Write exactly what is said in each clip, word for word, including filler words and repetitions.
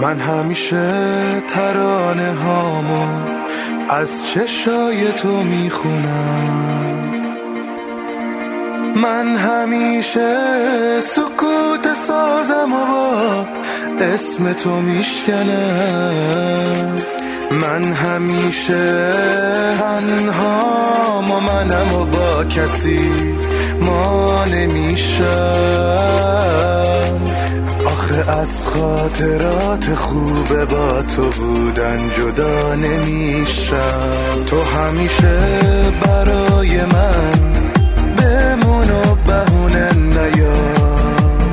من همیشه ترانه هامو از چشای تو میخونم، من همیشه سکوت سازم و با اسم تو میشکنم، من همیشه تنهام و منم و با کسی ما نمیشم. آخه از خاطرات خوب با تو بودن جدا نمیشم. تو همیشه برای من بمون و بهونه نیار،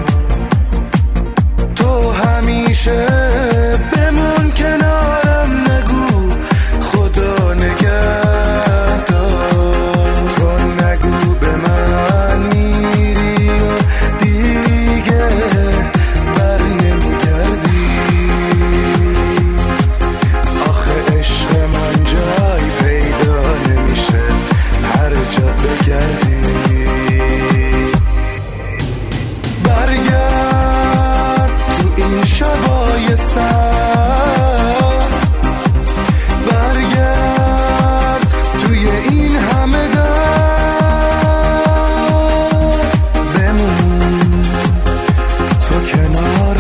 تو همیشه بمون کنارم، نگو خدا نگهدار، تو نگو به من میری و دیگه بر نمیگردی. آخه عشق من جای پیدا نمیشه هر جا بگردی. برگرد تو این شبای سر، برگرد توی این همه در، بمون تو کنار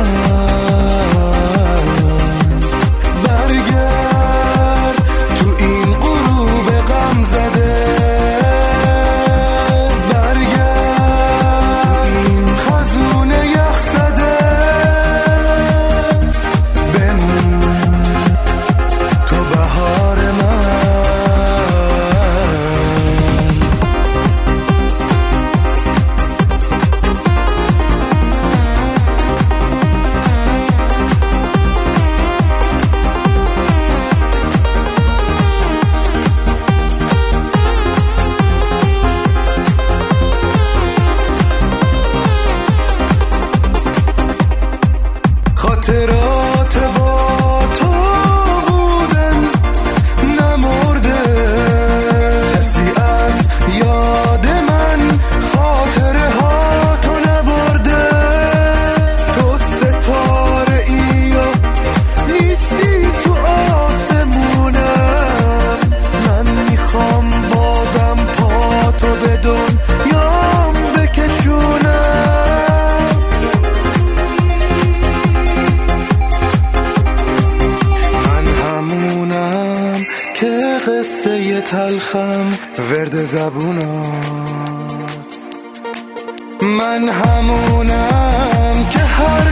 من، برگرد تو این غروب غم زده، برگرد این خزون یخ زده، بمون تو بهار من. خاطرات با تو بودن نمرده، کسی از یاد من خاطره ها تو نبرده. تو ستاره ای و نیستی تو آسمونم، من میخوام بازم پا تو به دنیام بکشونم. من همونم که قصه تلخم ورد زبوناست، من همونم که هر